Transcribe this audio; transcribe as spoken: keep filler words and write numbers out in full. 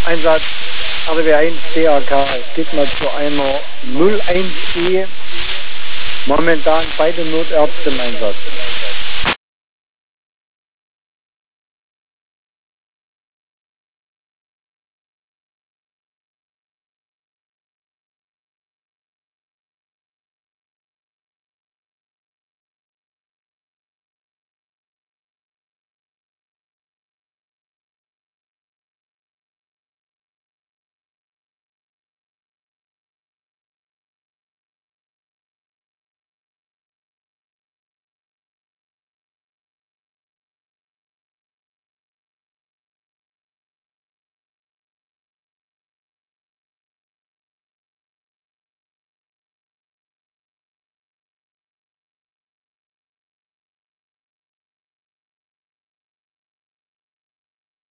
Einsatz R W eins D A K, es geht mal zu einer null eins E, momentan beide Notärzte im Einsatz.